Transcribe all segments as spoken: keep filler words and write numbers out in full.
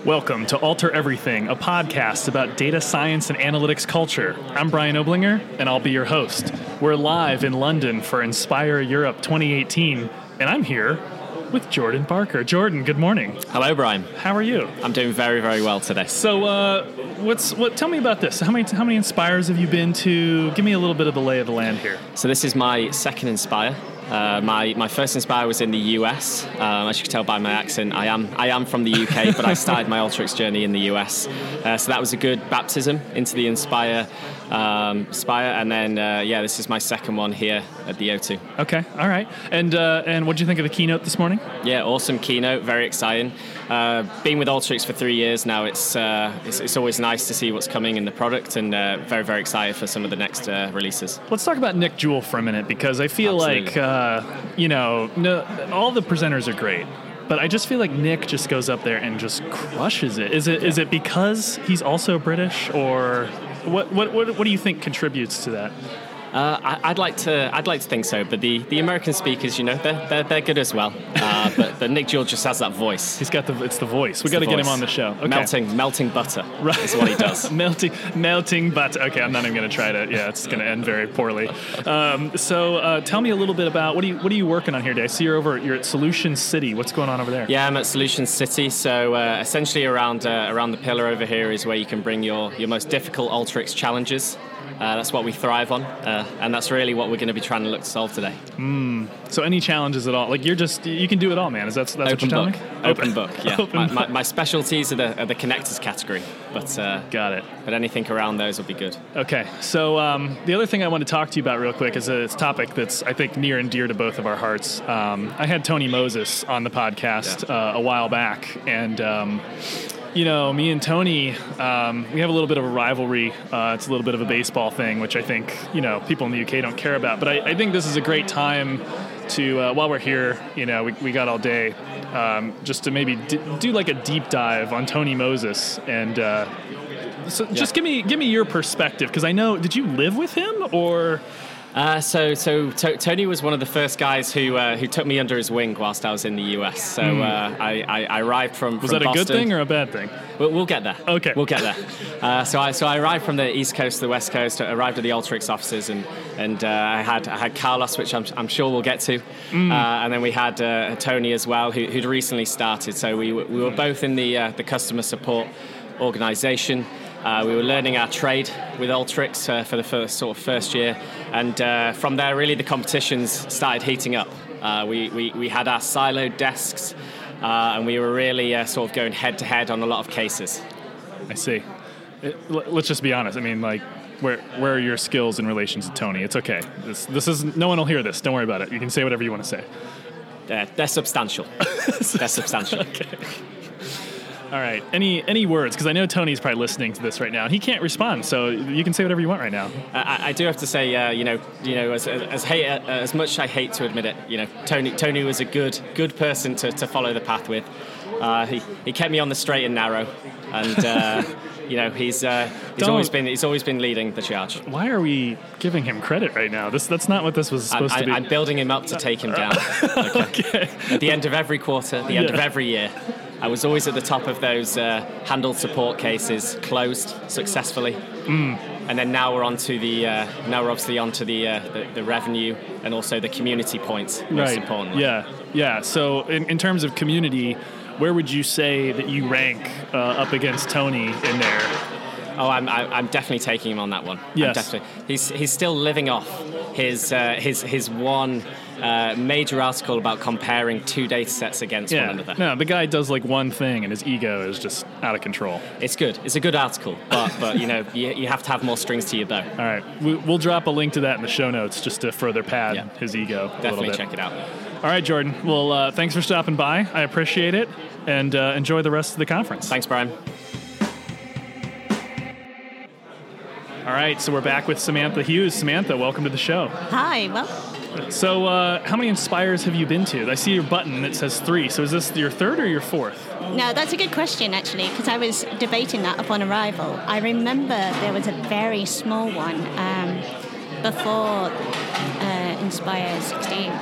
Welcome to Alter Everything, a podcast about data science and analytics culture. I'm Brian Oblinger, and I'll be your host. We're live in London for Inspire Europe twenty eighteen, and I'm here with Jordan Barker. Jordan, good morning. Hello, Brian. How are you? I'm doing very, very well today. So, uh, what's what? Tell me about this. How many how many Inspires have you been to? Give me a little bit of the lay of the land here. So this is my second Inspire. Uh, my my first Inspire was in the U S. Um, as you can tell by my accent, I am I am from the U K, but I started my Alteryx journey in the U S. Uh, so that was a good baptism into the Inspire, um, Inspire, and then uh, yeah, this is my second one here at the O two. Okay, all right. And uh, and what did you think of the keynote this morning? Yeah, awesome keynote, very exciting. Uh, been with Alteryx for three years now. It's, uh, it's it's always nice to see what's coming in the product, and uh, very very excited for some of the next uh, releases. Let's talk about Nick Jewell for a minute, because I feel Absolutely. like. Uh, Uh, you know, no, all the presenters are great, but I just feel like Nick just goes up there and just crushes it. Is it yeah. is it because he's also British, or what? What? What, what do you think contributes to that? Uh, I, I'd like to. I'd like to think so, but the, the American speakers, you know, they're they're, they're good as well. Uh, but, but Nick Jewell just has that voice. He's got the. It's the voice. We got to get him on the show. Okay. Melting, melting butter. Right. Is what he does. melting, melting butter. Okay, I'm not even going to try to. Yeah, it's going to end very poorly. Um, so, uh, tell me a little bit about what are you what are you working on here today? I see you're over. You're at Solution City. What's going on over there? Yeah, I'm at Solution City. So uh, essentially, around uh, around the pillar over here is where you can bring your your most difficult Alteryx challenges. Uh, that's what we thrive on, uh, and that's really what we're going to be trying to look to solve today. Mm. So any challenges at all? Like you're just, you can do it all, man. Is that that's Open what you're book. telling me? Open book, yeah. Open my, book. my, my specialties are the, are the connectors category, but uh, got it. But anything around those will be good. Okay, so um, the other thing I want to talk to you about real quick is a topic that's, I think, near and dear to both of our hearts. Um, I had Tony Moses on the podcast yeah. uh, a while back, and um, you know, me and Tony, um, we have a little bit of a rivalry. Uh, it's a little bit of a baseball thing, which I think, you know, people in the U K don't care about. But I, I think this is a great time to, uh, while we're here, you know, we, we got all day, um, just to maybe d- do like a deep dive on Tony Moses. And uh, so yeah. just give me give me your perspective, because I know, did you live with him or... Uh, so, so to- Tony was one of the first guys who uh, who took me under his wing whilst I was in the U S. So mm. uh, I, I, I arrived from, was from that a Boston. good thing or a bad thing? We'll, we'll get there. Okay, we'll get there. Uh, so I so I arrived from the East Coast to the West Coast. I arrived at the Alteryx offices, and and uh, I had I had Carlos, which I'm I'm sure we'll get to, mm. uh, and then we had uh, Tony as well, who, who'd recently started. So we we were both in the uh, the customer support organization. Uh, we were learning our trade with Alteryx uh, for the first sort of first year, and uh, from there, really, the competitions started heating up. Uh, we, we we had our siloed desks, uh, and we were really uh, sort of going head to head on a lot of cases. I see. It, let's just be honest. I mean, like, where where are your skills in relation to Tony? It's okay. This this is no one will hear this. Don't worry about it. You can say whatever you want to say. They're, they're substantial. They're substantial. Okay. All right. Any any words? Because I know Tony's probably listening to this right now. He can't respond, so you can say whatever you want right now. I, I do have to say, uh, you know, you know, as as, hate, uh, as much as I hate to admit it, you know, Tony Tony was a good good person to, to follow the path with. Uh, he he kept me on the straight and narrow, and uh, you know, he's uh, he's Don't. always been he's always been leading the charge. Why are we giving him credit right now? This that's not what this was supposed I, to be. I'm building him up to take him down. Okay. Okay. At the end of every quarter, the end Yeah. of every year, I was always at the top of those uh, handled support cases, closed successfully. Mm. And then now we're on to the uh, now we're obviously on to the, uh, the the revenue and also the community points, most Right. importantly. Yeah. Yeah. So in, in terms of community, where would you say that you rank uh, up against Tony in there? Oh, I'm I, I'm definitely taking him on that one. Yes. I'm definitely. He's he's still living off his uh, his his one uh, major article about comparing two data sets against Yeah. one another. No, the guy does like one thing, and his ego is just out of control. It's good. It's a good article, but but you know you, you have to have more strings to your bow. All right, we, we'll drop a link to that in the show notes just to further pad Yeah. his ego a little Definitely bit. check it out. All right, Jordan. Well, uh, thanks for stopping by. I appreciate it, and uh, enjoy the rest of the conference. Thanks, Brian. All right, so we're back with Samantha Hughes. Samantha, welcome to the show. Hi, well, So uh, how many Inspires have you been to? I see your button that says three. So is this your third or your fourth? no, that's a good question, actually, because I was debating that upon arrival. I remember there was a very small one um, before uh, Inspire sixteen.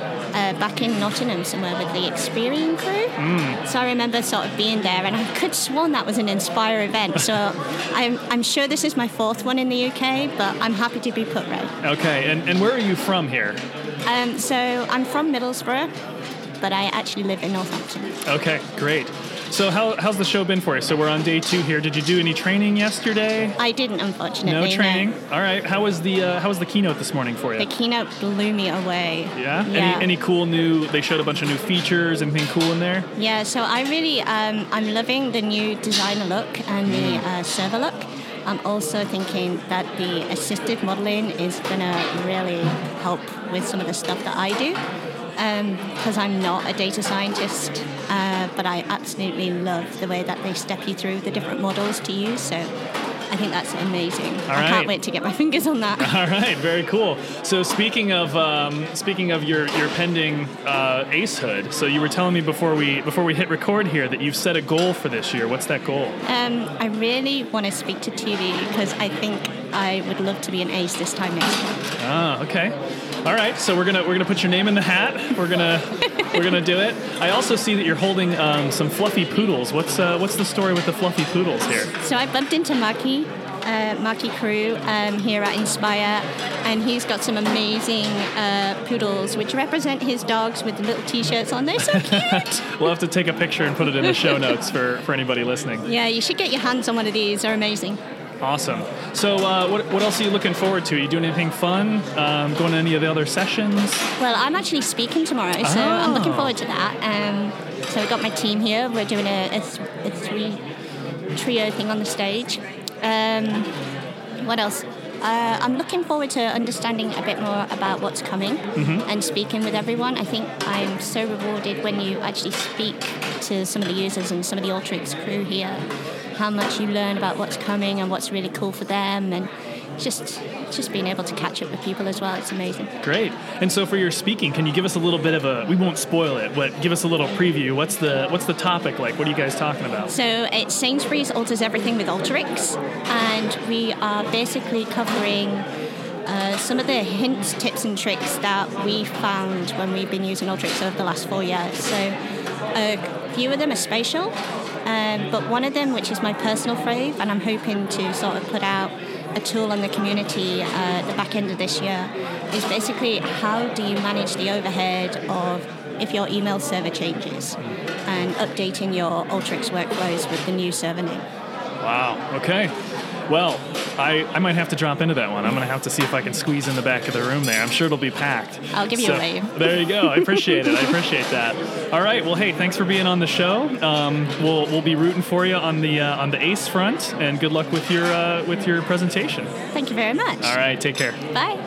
uh, back in Nottingham somewhere with the Experian crew. Mm. So I remember sort of being there, and I could have sworn that was an Inspire event. So I'm, I'm sure this is my fourth one in the U K, but I'm happy to be put right. Okay, and, and where are you from here? Um, so I'm from Middlesbrough, but I actually live in Northampton. Okay, great. So how, how's the show been for you? So we're on day two here. Did you do any training yesterday? I didn't, unfortunately. No training? No. All right. How was the uh, how was the keynote this morning for you? The keynote blew me away. Yeah? yeah. Any, any cool new, they showed a bunch of new features, anything cool in there? Yeah, so I really, um, I'm loving the new designer look and the uh, server look. I'm also thinking that the assistive modeling is going to really help with some of the stuff that I do. Because um, I'm not a data scientist, uh, but I absolutely love the way that they step you through the different models to use. So I think that's amazing. All I right. can't wait to get my fingers on that. All right, very cool. So speaking of um, speaking of your your pending uh, Ace Hood, so you were telling me before we before we hit record here that you've set a goal for this year. What's that goal? Um, I really want to speak to T V because I think I would love to be an Ace this time next year. Ah, okay. All right, so we're gonna we're gonna put your name in the hat. We're gonna we're gonna do it. I also see that you're holding um, some fluffy poodles. What's uh, what's the story with the fluffy poodles here? So I bumped into Maki, uh, Maki Crew um, here at Inspire, and he's got some amazing uh, poodles which represent his dogs with the little T-shirts on. They're so cute. We'll have to take a picture and put it in the show notes for, for anybody listening. Yeah, you should get your hands on one of these. They're amazing. Awesome. So uh, what, what else are you looking forward to? Are you doing anything fun? Um, going to any of the other sessions? Well, I'm actually speaking tomorrow, so oh. I'm looking forward to that. Um, so we've got my team here. We're doing a, a, a three trio thing on the stage. Um, what else? Uh, I'm looking forward to understanding a bit more about what's coming mm-hmm. and speaking with everyone. I think I'm so rewarded when you actually speak to some of the users and some of the Alteryx crew here, how much you learn about what's coming and what's really cool for them, and just just being able to catch up with people as well. It's amazing. Great. And so for your speaking, can you give us a little bit of a, we won't spoil it, but give us a little preview. What's the what's the topic like? What are you guys talking about? So it's Sainsbury's alters everything with Alteryx, and we are basically covering uh, some of the hints, tips and tricks that we found when we've been using Alteryx over the last four years. So a few of them are spatial, um, but one of them, which is my personal fave, and I'm hoping to sort of put out a tool on the community uh, at the back end of this year, is basically how do you manage the overhead of if your email server changes and updating your Alteryx workflows with the new server name. Wow, okay. Well, I, I might have to drop into that one. I'm going to have to see if I can squeeze in the back of the room there. I'm sure it'll be packed. I'll give you so, a wave. There you go. I appreciate it. I appreciate that. All right. Well, hey, thanks for being on the show. Um, we'll we'll be rooting for you on the uh, on the Ace front, and good luck with your uh, with your presentation. Thank you very much. All right. Take care. Bye.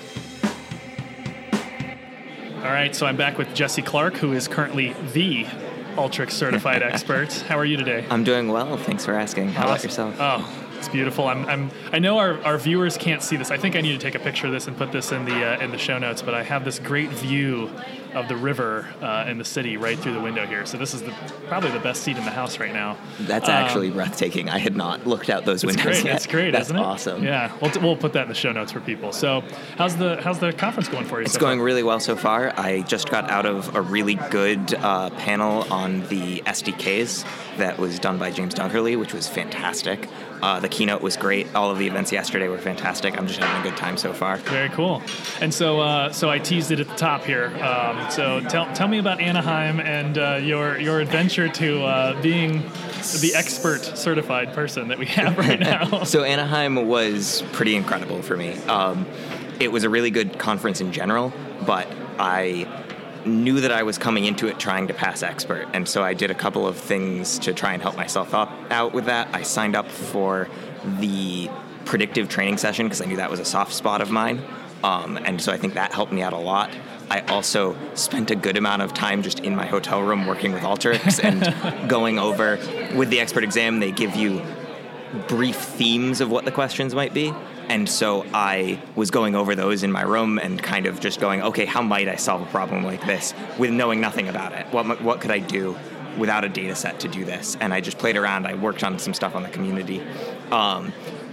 All right. So I'm back with Jesse Clark, who is currently the Alteryx certified expert. How are you today? I'm doing well. Thanks for asking. How about yourself? Oh. It's beautiful. I'm, I'm. I know our, our viewers can't see this. I think I need to take a picture of this and put this in the uh, in the show notes. But I have this great view of the river uh, and the city right through the window here. So this is the, probably the best seat in the house right now. That's um, actually breathtaking. I had not looked out those windows great. yet. It's great. That's isn't it? awesome. Yeah, we'll, t- we'll put that in the show notes for people. So how's the how's the conference going for you? It's so going far? really well so far. I just got out of a really good uh, panel on the S D Ks that was done by James Dunkerley, which was fantastic. Uh, the keynote was great. All of the events yesterday were fantastic. I'm just having a good time so far. Very cool. And so, uh, so I teased it at the top here. Um, so tell tell me about Anaheim and uh, your your adventure to uh, being the expert certified person that we have right now. So Anaheim was pretty incredible for me. Um, it was a really good conference in general, but I knew that I was coming into it trying to pass expert, and so I did a couple of things to try and help myself up out with that. I signed up for the predictive training session because I knew that was a soft spot of mine, um, and so I think that helped me out a lot. I also spent a good amount of time just in my hotel room working with Alteryx and going over with the expert exam. They give you brief themes of what the questions might be. And so I was going over those in my room and kind of just going, okay, how might I solve a problem like this with knowing nothing about it? What what could I do without a data set to do this? And I just played around. I worked on some stuff on the community. Um,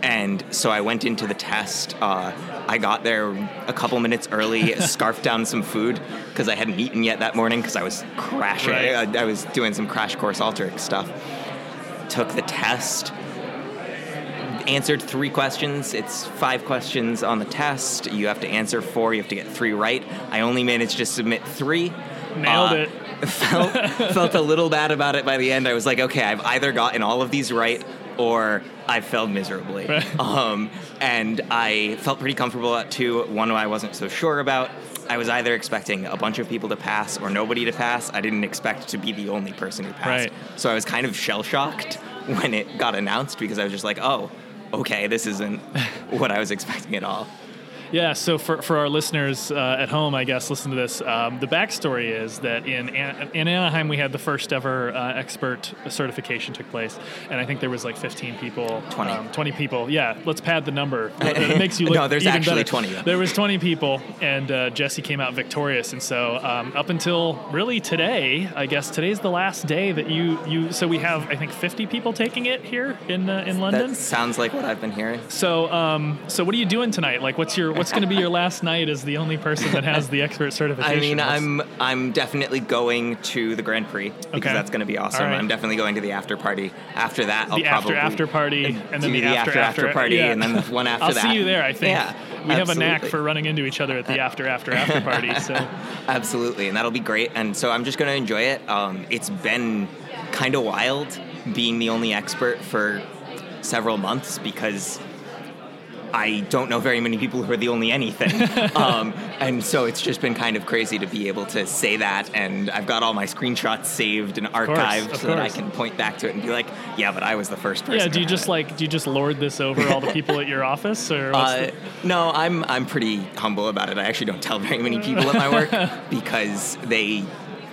And so I went into the test. Uh, I got there a couple minutes early, scarfed down some food because I hadn't eaten yet that morning because I was crashing. Right. I, I was doing some crash course Alteryx stuff. Took the test. Answered three questions. It's five questions on the test. You have to answer four. You have to get three right. I only managed to submit three. Nailed uh, it. Felt, felt a little bad about it by the end. I was like, okay, I've either gotten all of these right or I failed miserably. Right. Um, and I felt pretty comfortable at two. One I wasn't so sure about. I was either expecting a bunch of people to pass or nobody to pass. I didn't expect to be the only person who passed. Right. So I was kind of shell-shocked when it got announced because I was just like, oh, okay, this isn't what I was expecting at all. Yeah, so for, for our listeners uh, at home, I guess, listen to this. Um, the backstory is that in An- in Anaheim, we had the first ever uh, expert certification took place, and I think there was like fifteen people. twenty. Um, twenty people, yeah. Let's pad the number. It makes you look No, there's even actually better. twenty. There was twenty people, and uh, Jesse came out victorious. And so um, up until really today, I guess today's the last day that you, you so we have, I think, fifty people taking it here in uh, in London. That sounds like what I've been hearing. So, um, so what are you doing tonight? Like, what's your what's going to be your last night as the only person that has the expert certification? I mean, What's- I'm I'm definitely going to the Grand Prix because Okay. that's going to be awesome. All right. I'm definitely going to the after party. After that, I'll the after probably after party, and then do the, the after after after party, yeah. and then the one after I'll that. see you there. I think Yeah, we have a knack absolutely. for running into each other at the after after after party. So Absolutely, and that'll be great. And so I'm just going to enjoy it. Um, it's been kind of wild being the only expert for several months because I don't know very many people who are the only anything. um, and so it's just been kind of crazy to be able to say that. And I've got all my screenshots saved and course, archived of so that I course. can point back to it and be like, yeah, but I was the first person. yeah, who do you had just it. like do you just lord this over all the people at your office, or what's Uh, no, I'm I'm pretty humble about it. I actually don't tell very many people at my work because they.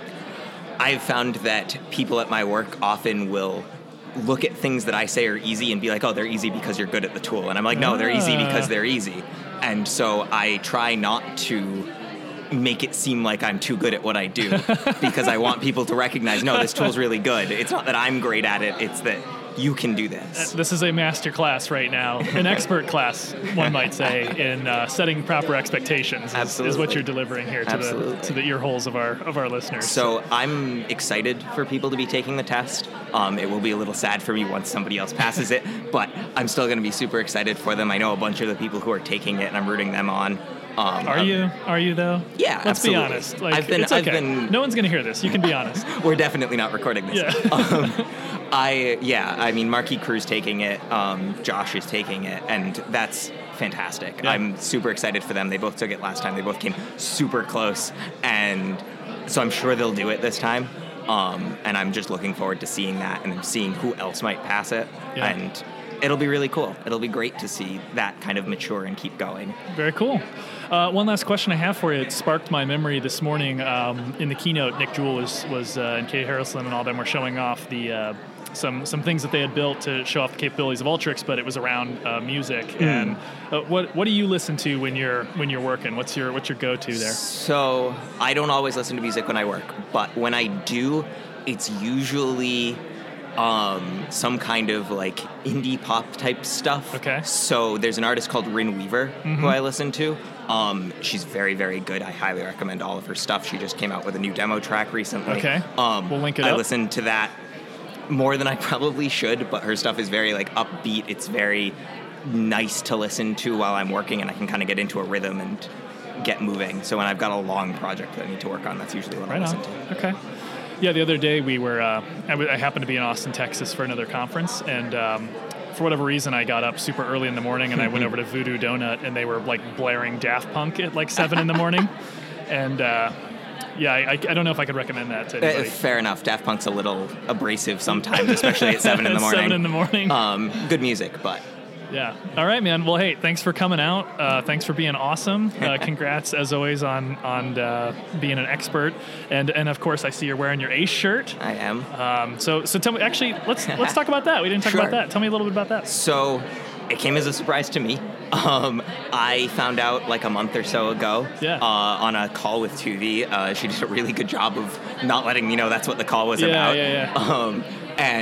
I've found that people at my work often will look at things that I say are easy and be like, oh, they're easy because you're good at the tool. And I'm like, no, they're easy Ah. because they're easy. And so I try not to make it seem like I'm too good at what I do because I want people to recognize, no, this tool's really good. It's not that I'm great at it. It's that you can do this. This is a master class right now, an expert class, one might say, in uh, setting proper expectations. Is, is Absolutely. what you're delivering here to the Absolutely. to the ear holes of our of our listeners. So I'm excited for people to be taking the test. Um, it will be a little sad for me once somebody else passes it, but I'm still going to be super excited for them. I know a bunch of the people who are taking it, and I'm rooting them on. Um, Are um, you? Are you though? Yeah, Let's absolutely. be honest. Like, I've been- it's I've okay. been- No one's gonna hear this. You can be honest. We're definitely not recording this. Yeah. um, I yeah. I mean, Marquis Crew's taking it. Um, Josh is taking it, and that's fantastic. Yeah. I'm super excited for them. They both took it last time. They both came super close, and so I'm sure they'll do it this time. Um, and I'm just looking forward to seeing that and seeing who else might pass it. Yeah. And it'll be really cool. It'll be great to see that kind of mature and keep going. Very cool. Uh, one last question I have for you. It sparked my memory this morning um, in the keynote. Nick Jewell was, was uh, and Kay Harrison and all them were showing off the uh, some some things that they had built to show off the capabilities of Alteryx, but it was around uh, music. Mm. And uh, what what do you listen to when you're when you're working? What's your what's your go-to there? So I don't always listen to music when I work, but when I do, it's usually um, some kind of like indie pop type stuff. Okay. So there's an artist called Rin Weaver Mm-hmm. who I listen to. Um, she's very, very good. I highly recommend all of her stuff. She just came out with a new demo track recently. Okay. Um, We'll link it I up. listen to that more than I probably should, but her stuff is very like upbeat. It's very nice to listen to while I'm working, and I can kind of get into a rhythm and get moving. So when I've got a long project that I need to work on, that's usually what I Right listen on. to. Okay. Yeah, the other day we were, uh, I, w- I happened to be in Austin, Texas for another conference, and um, for whatever reason I got up super early in the morning and I went over to Voodoo Donut, and they were like blaring Daft Punk at like seven in the morning. And uh, yeah, I, I don't know if I could recommend that to Uh, anybody. fair enough. Daft Punk's a little abrasive sometimes, especially at seven in the morning. Seven in the morning. Um, good music, but Yeah. All right, man. Well, hey, thanks for coming out. Uh, thanks for being awesome. Uh, congrats, as always, on on uh, being an expert. And and of course, I see you're wearing your Ace shirt. I am. Um, so so tell me. Actually, let's let's talk about that. We didn't talk Sure. about that. Tell me a little bit about that. So it came as a surprise to me. Um, I found out like a month or so ago Yeah. uh, on a call with Tuvi. Uh, she did a really good job of not letting me know that's what the call was Yeah, about. yeah, yeah. Um, and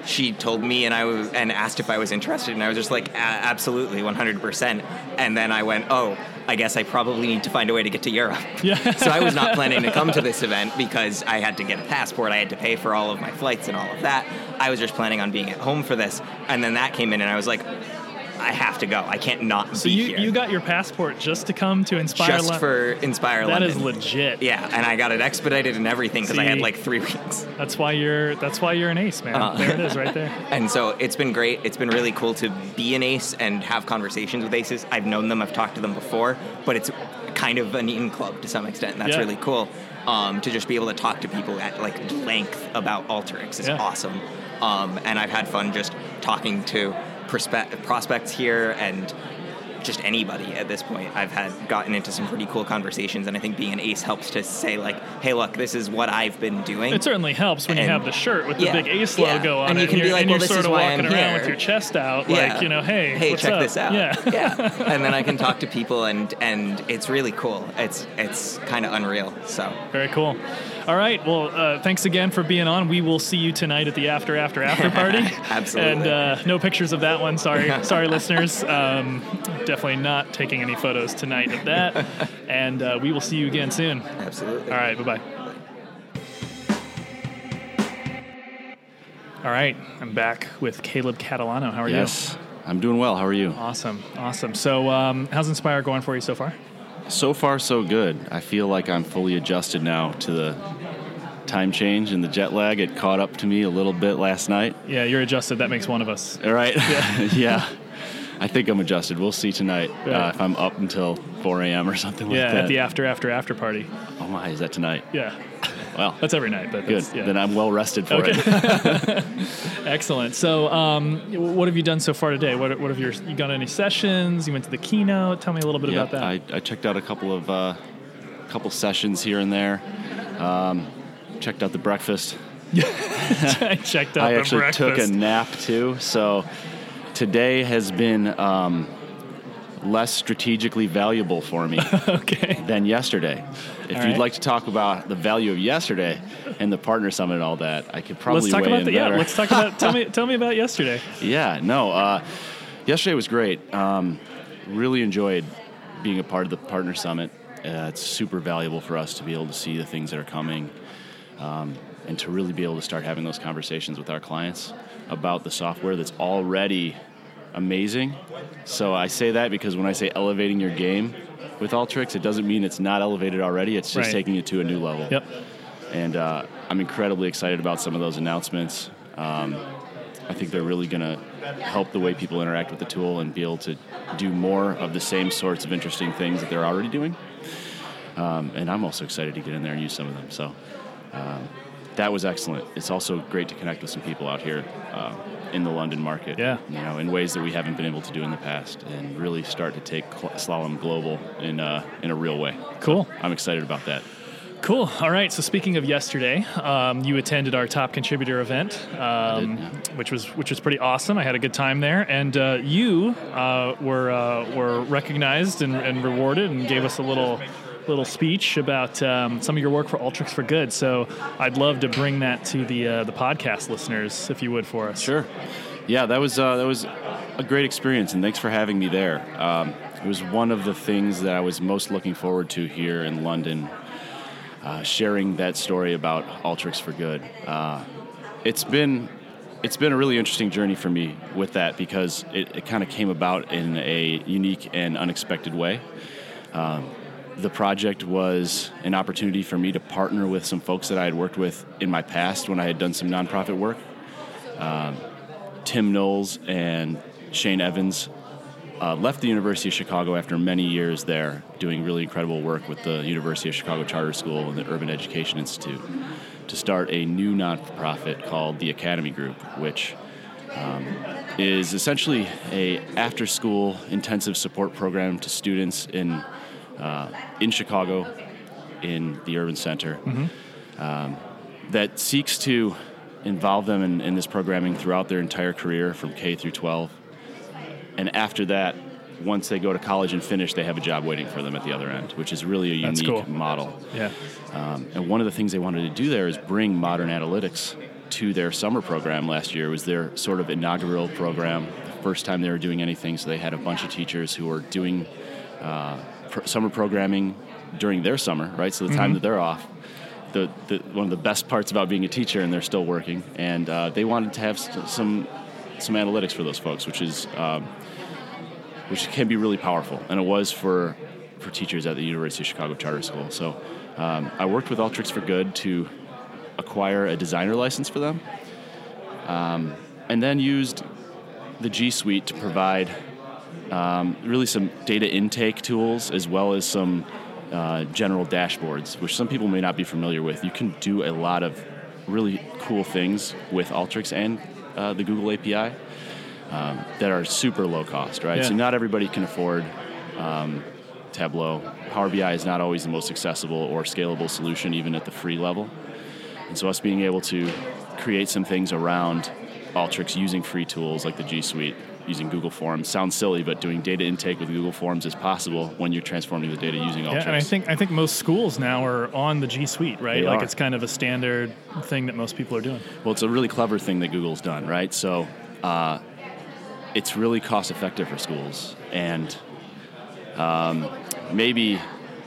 she told me and I was, and asked if I was interested, and I was just like, absolutely, one hundred percent. And then I went, oh, I guess I probably need to find a way to get to Europe. Yeah. So I was not planning to come to this event because I had to get a passport. I had to pay for all of my flights and all of that. I was just planning on being at home for this. And then that came in, and I was like, I have to go. I can't not so be you, here. So you got your passport just to come to Inspire Just Lon- for Inspire That London. is legit. Yeah, and I got it expedited and everything because I had See? like three weeks. That's why you're That's why you're an ace, man. Uh, there it is, right there. And so it's been great. It's been really cool to be an ace and have conversations with aces. I've known them. I've talked to them before, but it's kind of an in club to some extent. And that's Yeah. really cool. Um, to just be able to talk to people at like length about Alteryx is Yeah. awesome. Um, and I've had fun just talking to perspe- prospects here and just anybody at this point. I've had gotten into some pretty cool conversations, and I think being an ace helps to say like, hey, look, this is what I've been doing. It certainly helps when you And- have the shirt with yeah, the big ace yeah. logo on And it. you can and be you're, like, and well, you're this sort is of why walking I'm around here. with your chest out, Yeah. like, you know, hey, hey, what's check up? this out. Yeah. yeah. And then I can talk to people, and and it's really cool. It's it's kind of unreal. So Very cool. All right. Well, uh, thanks again for being on. We will see you tonight at the after after after party. Absolutely. And uh, no pictures of that one. Sorry, sorry, listeners. Um, definitely not taking any photos tonight of that. And uh, we will see you again soon. absolutely. All right. Bye bye. All right. I'm back with Caleb Catalano. How are Yes, I'm doing well. How are you? you? Awesome. Awesome. So, um, how's Inspire going for you so far? So far, so good. I feel like I'm fully adjusted now to the time change and the jet lag. It caught up to me a little bit last night. Yeah, you're adjusted. That makes one of us. All right. Yeah. yeah. I think I'm adjusted. We'll see tonight Yeah. uh, if I'm up until four a.m. or something Yeah, like that. at the after after after party. Oh my, is that tonight? Yeah. Well, That's every night, but good. that's, yeah. Then I'm well rested for Okay. it. Excellent. So, um, what have you done so far today? What, what have your you got any sessions? You went to the keynote. Tell me a little bit Yep, about that. I, I checked out a couple of uh, couple sessions here and there. Um, checked out the breakfast. I checked out I the actually breakfast. took a nap too. So today has been um, less strategically valuable for me Okay. than yesterday. If All you'd right. like to talk about the value of yesterday and the partner summit and all that, I could probably Let's talk weigh about in that. Yeah, better. let's talk about. Tell me. Tell me about yesterday. Yeah, no. Uh, yesterday was great. Um, really enjoyed being a part of the partner summit. Uh, it's super valuable for us to be able to see the things that are coming, um, and to really be able to start having those conversations with our clients about the software that's already amazing. So I say that because when I say elevating your game with Alteryx, it doesn't mean it's not elevated already. It's just Right. taking it to a new level. Yep. And uh, I'm incredibly excited about some of those announcements. Um, I think they're really going to help the way people interact with the tool and be able to do more of the same sorts of interesting things that they're already doing. Um, and I'm also excited to get in there and use some of them. So um, that was excellent. It's also great to connect with some people out here uh, in the London market. Yeah. You know, in ways that we haven't been able to do in the past, and really start to take cl- Slalom global in uh, in a real way. Cool. So I'm excited about that. Cool. All right. So speaking of yesterday, um, you attended our top contributor event, um, did, yeah. which was which was pretty awesome. I had a good time there, and uh, you uh, were uh, were recognized and, and rewarded, and gave us a little little speech about um, some of your work for Alteryx for Good. So I'd love to bring that to the uh, the podcast listeners, if you would, for us. Sure. Yeah, that was uh, that was a great experience, and thanks for having me there. Um, it was one of the things that I was most looking forward to here in London. Uh, sharing that story about Alteryx for Good. Uh, it's been it's been a really interesting journey for me with that, because it, it kind of came about in a unique and unexpected way. Um, the project was an opportunity for me to partner with some folks that I had worked with in my past when I had done some nonprofit work. Um, Tim Knowles and Shane Evans Uh, left the University of Chicago after many years there, doing really incredible work with the University of Chicago Charter School and the Urban Education Institute, to start a new nonprofit called the Academy Group, which um, is essentially a after-school intensive support program to students in uh, in Chicago, in the urban center, Mm-hmm. um, that seeks to involve them in, in this programming throughout their entire career from K through twelve. And after that, once they go to college and finish, they have a job waiting for them at the other end, which is really a That's unique cool. model. Yeah. Um, and one of the things they wanted to do there is bring modern analytics to their summer program last year. It was their sort of inaugural program, the first time they were doing anything. So they had a bunch of teachers who were doing uh, pr- summer programming during their summer, right? So the time mm-hmm. that they're off. The, the one of the best parts about being a teacher, and they're still working, and uh, they wanted to have st- some some analytics for those folks, which is um, which can be really powerful, and it was for for teachers at the University of Chicago Charter School. So um, I worked with Alteryx for Good to acquire a designer license for them, um, and then used the G Suite to provide um, really some data intake tools as well as some Uh, general dashboards, which some people may not be familiar with. You can do a lot of really cool things with Alteryx and uh, the Google A P I um, that are super low cost, right? Yeah. So not everybody can afford um, Tableau. Power B I is not always the most accessible or scalable solution, even at the free level. And so us being able to create some things around Alteryx using free tools like the G Suite, using Google Forms. Sounds silly, but doing data intake with Google Forms is possible when you're transforming the data using Alteryx. Yeah, and I think I think most schools now are on the G Suite, right? They like are. It's kind of a standard thing that most people are doing. Well, it's a really clever thing that Google's done, right? So uh, it's really cost effective for schools, and um, maybe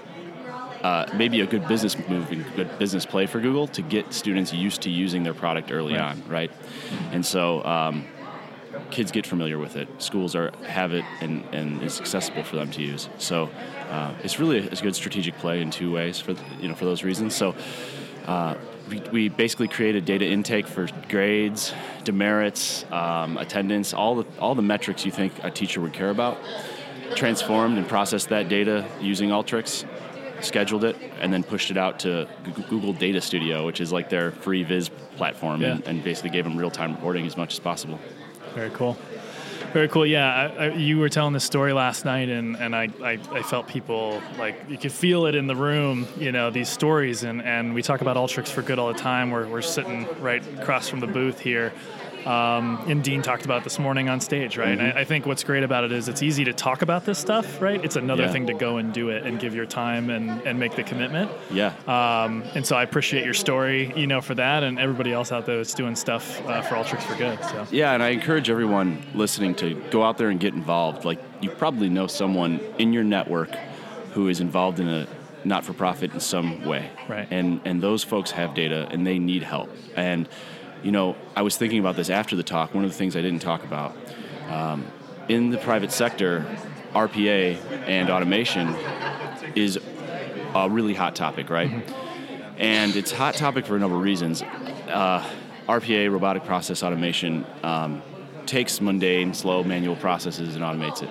uh, maybe a good business move and good business play for Google to get students used to using their product early right. on, right? And so um, kids get familiar with it. Schools are have it, and, and it's accessible for them to use. So uh, it's really a, a good strategic play in two ways for you know for those reasons. So uh, we, we basically created data intake for grades, demerits, um, attendance, all the all the metrics you think a teacher would care about. Transformed and processed that data using Alteryx, scheduled it, and then pushed it out to Google Data Studio, which is like their free Viz platform, yeah. and, and basically gave them real-time reporting as much as possible. Very cool. Very cool. Yeah, I, I, you were telling this story last night, and, and I, I, I felt people, like, you could feel it in the room, you know, these stories. And, and we talk about Alteryx for Good all the time. We're, we're sitting right across from the booth here. Um, and Dean talked about it this morning on stage, right? Mm-hmm. And I, I think what's great about it is it's easy to talk about this stuff, right? It's another yeah. thing to go and do it and give your time and, and make the commitment. Yeah. Um, and so I appreciate your story, you know, for that, and everybody else out there that's doing stuff uh, for Alteryx for Good. So yeah, and I encourage everyone listening to go out there and get involved. Like, you probably know someone in your network who is involved in a not-for-profit in some way. Right. And and those folks have data, and they need help. And you know, I was thinking about this after the talk. One of the things I didn't talk about, um, in the private sector, R P A and automation is a really hot topic, right? Mm-hmm. And it's a hot topic for a number of reasons. Uh, R P A, robotic process automation, um, takes mundane, slow manual processes and automates it.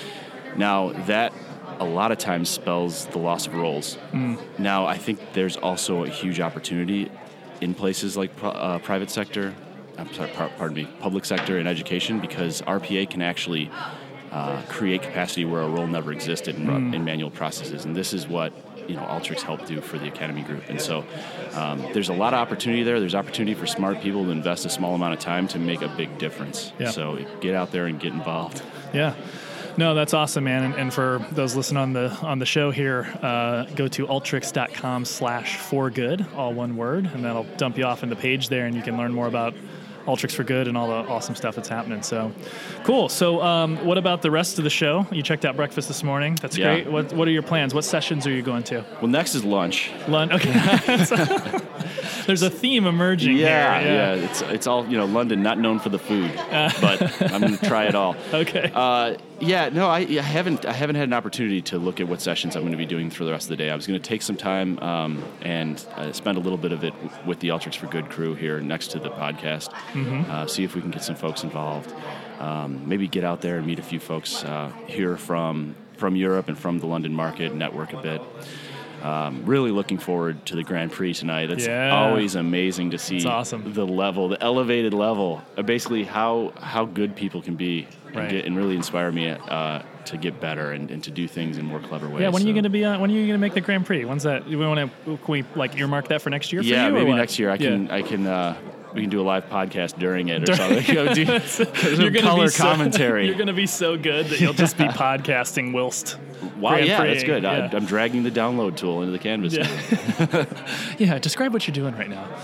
Now, that a lot of times spells the loss of roles. Mm. Now, I think there's also a huge opportunity in places like uh, private sector, I'm sorry, pardon me, public sector and education, because R P A can actually uh, create capacity where a role never existed in, mm. in manual processes, and this is what you know Alteryx helped do for the Academy Group. And so um, there's a lot of opportunity there. There's opportunity for smart people to invest a small amount of time to make a big difference. Yeah. So get out there and get involved. Yeah. No, that's awesome, man. And, and for those listening on the on the show here, uh, go to alteryx.com slash for good, all one word, and that'll dump you off in the page there, and you can learn more about Alteryx for Good and all the awesome stuff that's happening. So, cool. So, um, what about the rest of the show? You checked out breakfast this morning. That's yeah. great. What What are your plans? What sessions are you going to? Well, next is lunch. Lunch. Okay. There's a theme emerging yeah, here. Yeah, yeah. It's it's all you know. London, not known for the food, uh. but I'm going to try it all. Okay. Uh, yeah. No, I, I haven't. I haven't had an opportunity to look at what sessions I'm going to be doing for the rest of the day. I was going to take some time um, and uh, spend a little bit of it w- with the Alteryx for Good crew here next to the podcast. Mm-hmm. Uh, see if we can get some folks involved. Um, maybe get out there and meet a few folks uh, here from from Europe and from the London market, network a bit. Um, really looking forward to the Grand Prix tonight. It's yeah. always amazing to see awesome. the level, the elevated level, uh, basically how how good people can be, and, right. get, and really inspire me uh, to get better and, and to do things in more clever ways. Yeah, when so. are you going to be? Uh, when are you going to make the Grand Prix? When's that? We want to can we like earmark that for next year? For yeah, you, maybe or what? next year. I can yeah. I can. Uh, we can do a live podcast during it or During something. You know, do you're gonna color be so, commentary. You're going to be so good that you'll just be podcasting whilst. Wow, Grand yeah, Prix. that's good. Yeah. I, I'm dragging the download tool into the canvas. Yeah. yeah, describe what you're doing right now.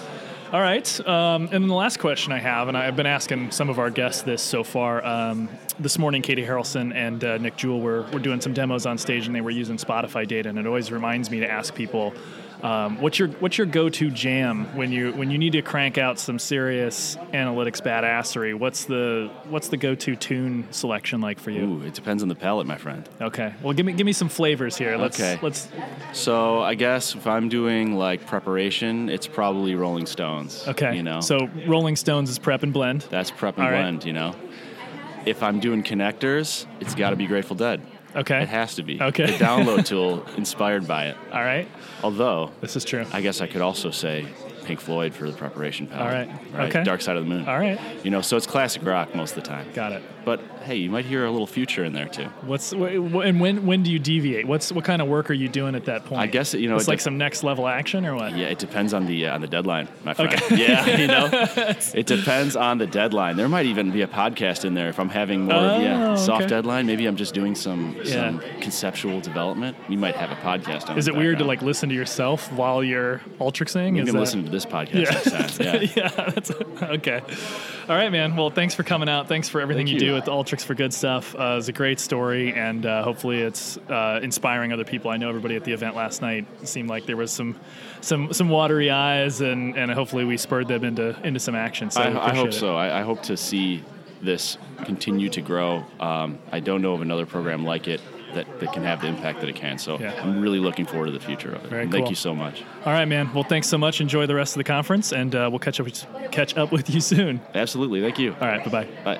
All right. Um, and then the last question I have, and I've been asking some of our guests this so far. Um, this morning, Katie Harrelson and uh, Nick Jewell were, were doing some demos on stage, and they were using Spotify data. And it always reminds me to ask people, um, what's your what's your go-to jam when you when you need to crank out some serious analytics badassery? What's the what's the go-to tune selection like for you? Ooh, it depends on the palette, my friend. Okay. Well, give me give me some flavors here. Let's Okay. let's. So I guess if I'm doing like preparation, it's probably Rolling Stones. Okay. You know. So Rolling Stones is prep and blend. That's prep and All right. blend. You know. If I'm doing connectors, it's got to be Grateful Dead. Okay. It has to be. Okay. The download tool inspired by it. All right. Although, This is true. I guess I could also say Pink Floyd for the preparation palette. All right. Okay. Dark Side of the Moon. All right. You know, so it's classic rock most of the time. Got it. But hey, you might hear a little Future in there too. What's wh- wh- and when when do you deviate? What's what kind of work are you doing at that point? I guess, you know, it's it like de- some next level action or what? Yeah, it depends on the uh, on the deadline, my friend. Okay. Yeah, you know, it depends on the deadline. There might even be a podcast in there if I'm having more Oh, of yeah soft okay. deadline. Maybe I'm just doing some Yeah. some conceptual development. We might have a podcast on. Is in it the weird to background. like listen to yourself while you're Ultrixing? You Is can that- listen to this podcast Yeah. next time. Yeah. yeah, that's okay. All right, man. Well, thanks for coming out. Thanks for everything Thank you, you. do with the Ultrix for Good stuff. Uh, it's a great story, and uh, hopefully it's uh, inspiring other people. I know everybody at the event last night seemed like there was some some some watery eyes, and, and hopefully we spurred them into into some action. So I, I appreciate hope it. so. I, I hope to see this continue to grow. Um, I don't know of another program like it that, that can have the impact that it can. So Yeah. I'm really looking forward to the future of it. Very And Thank cool. you so much. All right, man. Well, thanks so much. Enjoy the rest of the conference, and uh, we'll catch up with, catch up with you soon. Absolutely. Thank you. All right, bye-bye. Bye.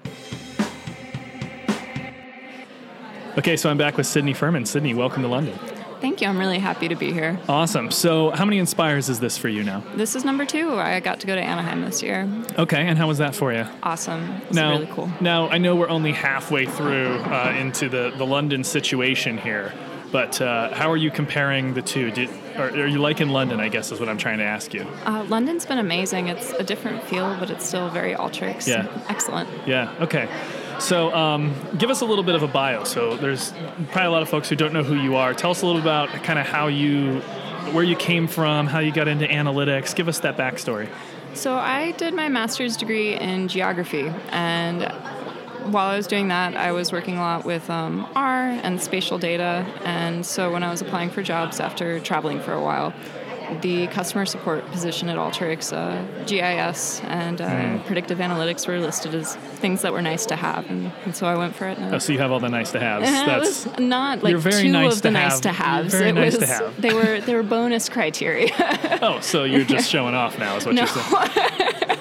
Okay, so I'm back with Sydney Furman. Sydney, welcome to London. Thank you. I'm really happy to be here. Awesome. So how many Inspires is this for you now? This is number two. I got to go to Anaheim this year. Okay, and how was that for you? Awesome. It's Now, really cool. now I know we're only halfway through uh, into the, the London situation here, but uh, how are you comparing the two? Did, or are you liking London, I guess is what I'm trying to ask you. Uh, London's been amazing. It's a different feel, but it's still very Ultrix. Yeah. Excellent. Yeah, okay. So um, give us a little bit of a bio. So there's probably a lot of folks who don't know who you are. Tell us a little about kind of how you, where you came from, how you got into analytics. Give us that backstory. So I did my master's degree in geography, and while I was doing that, I was working a lot with um, R and spatial data. And so when I was applying for jobs after traveling for a while, the customer support position at Ultrix, uh, G I S and uh, Mm. predictive analytics were listed as things that were nice to have, and, and so I went for it. And Oh, so you have all the nice to haves. it That's was not like you're very two nice of the to nice have. to haves. You're very it nice was to have. they were they were bonus criteria. oh, so you're just showing off now, is what No. you're saying?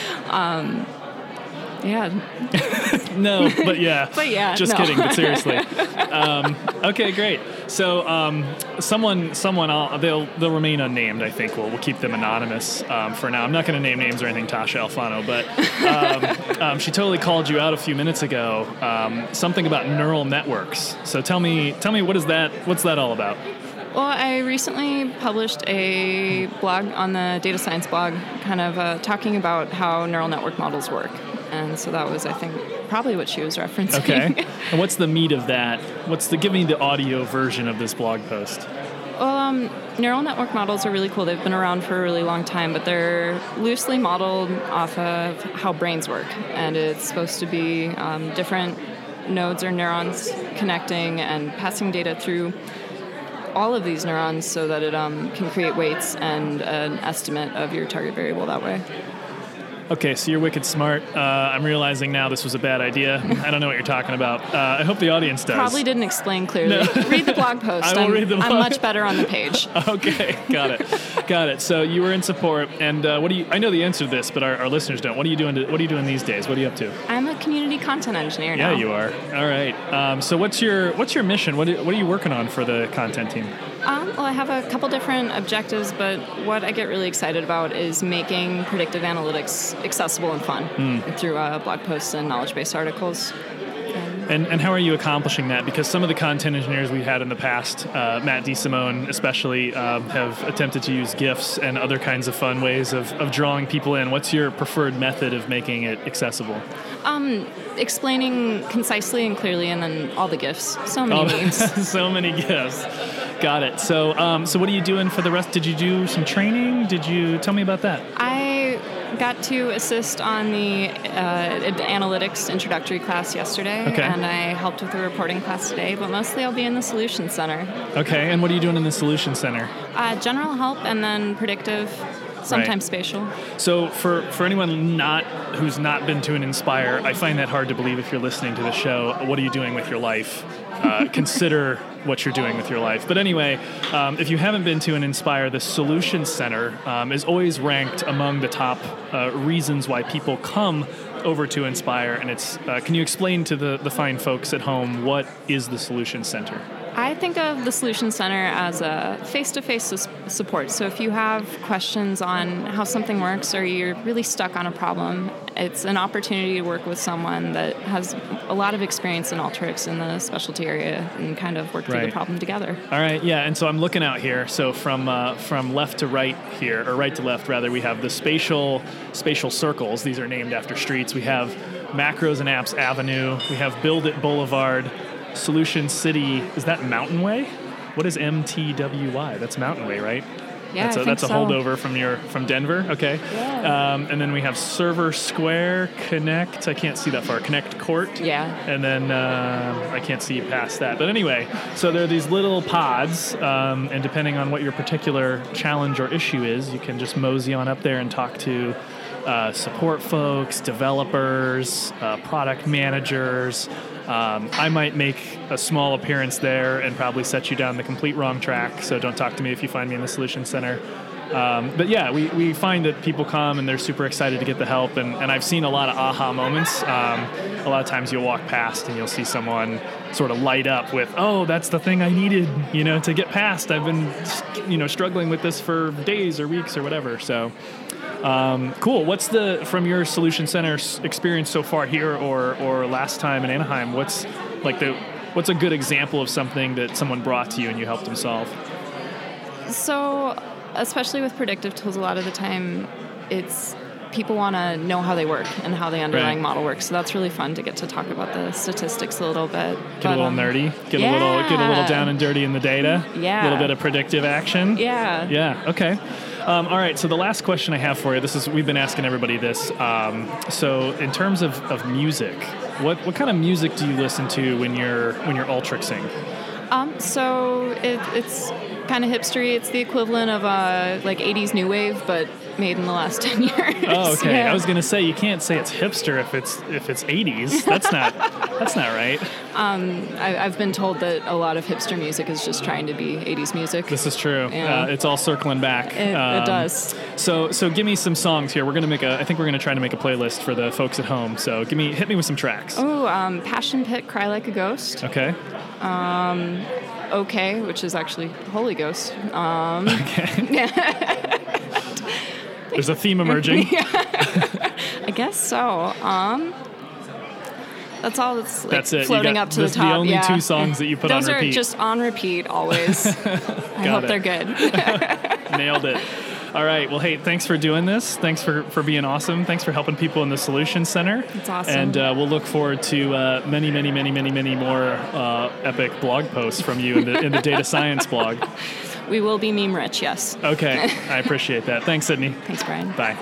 Yeah, No, but yeah. But yeah, Just no. kidding, but seriously. Um, okay, great. So um, someone, someone, I'll, they'll they'll remain unnamed. I think we'll we'll keep them anonymous um, for now. I'm not going to name names or anything, Tasha Alfano, but um, um, she totally called you out a few minutes ago. Um, something about neural networks. So tell me, tell me, what is that? What's that all about? Well, I recently published a blog on the data science blog, kind of uh, talking about how neural network models work. And so that was, I think, probably what she was referencing. Okay. And what's the meat of that? What's the? Give me the audio version of this blog post. Well, um, neural network models are really cool. They've been around for a really long time, but they're loosely modeled off of how brains work. And it's supposed to be um, different nodes or neurons connecting and passing data through all of these neurons so that it um, can create weights and an estimate of your target variable that way. Okay, so you're wicked smart. Uh, I'm realizing now this was a bad idea. I don't know what you're talking about. Uh, I hope the audience does. Probably didn't explain clearly. No. Read the blog post. I will I'm, read the I'm blog. much better on the page. Okay, got it, got it. So you were in support, and uh, what do you? I know the answer to this, but our, our listeners don't. What are you doing? To, what are you doing these days? What are you up to? I'm a community content engineer now. Yeah, you are. All right. Um, so what's your what's your mission? What are, what are you working on for the content team? Um, well, I have a couple different objectives, but what I get really excited about is making predictive analytics accessible and fun Mm. through uh, blog posts and knowledge-based articles. And, and how are you accomplishing that? Because some of the content engineers we've had in the past, uh, Matt DeSimone especially, um, have attempted to use GIFs and other kinds of fun ways of, of drawing people in. What's your preferred method of making it accessible? Um, explaining concisely and clearly, and then all the GIFs. So many Oh, memes. so many GIFs. Got it. So, um, so what are you doing for the rest? Did you do some training? Did you tell me about that? I got to assist on the uh, analytics introductory class yesterday, Okay. and I helped with the reporting class today, but mostly I'll be in the Solutions Center. Okay, and what are you doing in the Solution Center? Uh, general help and then predictive, sometimes spatial. So for, for anyone not who's not been to an Inspire, I find that hard to believe if you're listening to the show. What are you doing with your life? Uh, consider what you're doing with your life. But anyway, um, if you haven't been to an Inspire, the Solutions Center um, is always ranked among the top uh, reasons why people come over to Inspire. And it's uh, can you explain to the, the fine folks at home what is the Solutions Center? I think of the Solutions Center as a face-to-face su- support. So if you have questions on how something works or you're really stuck on a problem, it's an opportunity to work with someone that has a lot of experience in Alteryx in the specialty area and kind of work through Right. the problem together. All right, yeah, and so I'm looking out here. So from uh, from left to right here, or right to left rather, we have the spatial spatial circles. These are named after streets. We have Macros and Apps Avenue. We have Build It Boulevard. Solution City, is that Mountain Way? What is M T W Y? That's Mountain Way, right? Yeah, that's I a, think that's a so. holdover from your from Denver. Okay. Yeah. Um, and then we have Server Square, Connect. I can't see that far. Connect Court. Yeah. And then uh, I can't see past that. But anyway, so there are these little pods, um, and depending on what your particular challenge or issue is, you can just mosey on up there and talk to uh, support folks, developers, uh, product managers. Um, I might make a small appearance there and probably set you down the complete wrong track, so don't talk to me if you find me in the Solution Center. Um, but yeah, we, we find that people come and they're super excited to get the help, and, and I've seen a lot of aha moments. Um, a lot of times you'll walk past and you'll see someone sort of light up with, oh, that's the thing I needed, you know, to get past. I've been, you know, struggling with this for days or weeks or whatever, so... Um, cool. What's the, from your Solution Center experience so far here or, or last time in Anaheim, what's like the, what's a good example of something that someone brought to you and you helped them solve? So, especially with predictive tools, a lot of the time it's people want to know how they work and how the underlying Right. model works. So that's really fun to get to talk about the statistics a little bit. Get But, a little um, nerdy, get yeah. a little, get a little down and dirty in the data. Yeah. A little bit of predictive action. Yeah. Yeah. Okay. Um, all right. So the last question I have for you, this is, we've been asking everybody this. Um, so in terms of, of music, what, what kind of music do you listen to when you're, when you're Alteryxing? Um, so it, it's kind of hipstery. It's the equivalent of uh, like eighties new wave, but made in the last ten years. Oh, okay. Yeah. I was gonna say you can't say it's hipster if it's if it's eighties. That's not that's not right. Um, I, I've been told that a lot of hipster music is just trying to be eighties music. This is true. Yeah. Uh, it's all circling back. It, Um, it does. So so give me some songs here. We're gonna make a. I think we're gonna try to make a playlist for the folks at home. So give me hit me with some tracks. Oh, um, Passion Pit, Cry Like a Ghost. Okay. Um, okay, which is actually Holy Ghost. Um, Okay. There's a theme emerging. I guess so. Um, that's all that's, like, That's it. You floating got- up to this the is the top. only yeah. two songs that you put on Those repeat. are just on repeat always. I hope it. they're good. Nailed it. All right. Well, hey, thanks for doing this. Thanks for, for being awesome. Thanks for helping people in the Solution Center. It's awesome. And uh, we'll look forward to uh, many, many, many, many, many more uh, epic blog posts from you in the, in the data science blog. We will be meme rich, yes. Okay. I appreciate that. Thanks, Sydney. Thanks, Brian. Bye.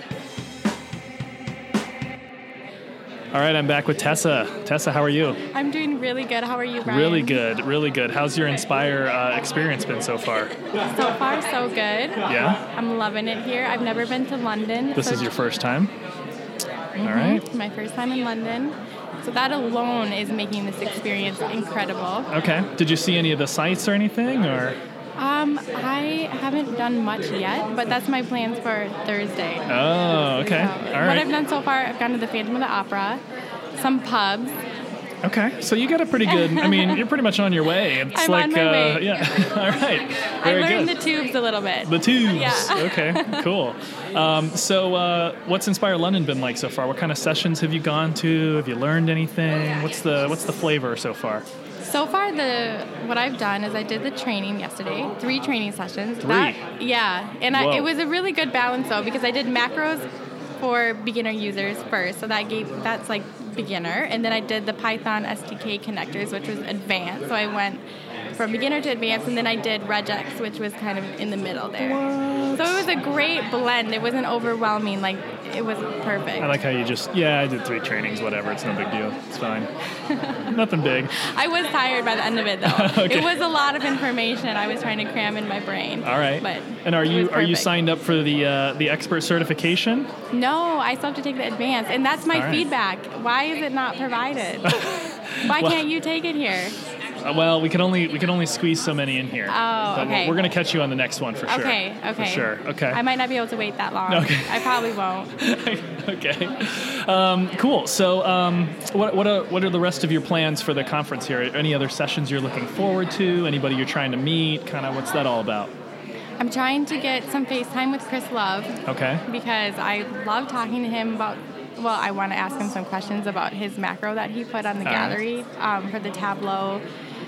All right. I'm back with Tessa. Tessa, how are you? I'm doing really good. How are you, Brian? Really good. Really good. How's your Inspire uh, experience been so far? So far, so good. Yeah? I'm loving it here. I've never been to London. This so is your first time? All right. My first time in London. So that alone is making this experience incredible. Okay. Did you see any of the sites or anything, or? Um, I haven't done much yet, but that's my plans for Thursday. Oh, okay. So, All What right. I've done so far, I've gone to the Phantom of the Opera, some pubs. Okay, so you got a pretty good. I mean, you're pretty much on your way. It's I'm like, on my uh, way. yeah. All right. I Very learned good. the tubes a little bit. The tubes. Yeah. Okay. Cool. Um, so, uh, what's Inspire London been like so far? What kind of sessions have you gone to? Have you learned anything? What's the What's the flavor so far? So far, the what I've done is I did the training yesterday, three training sessions. Three? That, yeah, and I, Whoa. it was a really good balance though because I did macros for beginner users first, so that gave that's like beginner, and then I did the Python S D K connectors, which was advanced. So I went from beginner to advanced, and then I did regex, which was kind of in the middle there. What? So it was a great blend. It wasn't overwhelming. Like, it was perfect. I like how you just, yeah, I did three trainings, whatever. It's no big deal. It's fine. Nothing big. I was tired by the end of it, though. Okay. It was a lot of information I was trying to cram in my brain. All right. But and are it you was are you perfect. signed up for the uh, the expert certification? No, I still have to take the advanced, and that's my All right. feedback. Why is it not provided? Why Well- can't you take it here? Uh, well, we can only we can only squeeze so many in here. Oh, But okay. We're, we're gonna catch you on the next one for sure. Okay, okay. For sure. Okay. I might not be able to wait that long. Okay. I probably won't. Okay. Um, cool. So, um, what what are, what are the rest of your plans for the conference here? Any other sessions you're looking forward to? Anybody you're trying to meet? Kind of what's that all about? I'm trying to get some FaceTime with Chris Love Okay. because I love talking to him about. Well, I want to ask him some questions about his macro that he put on the All right. gallery um, for the Tableau.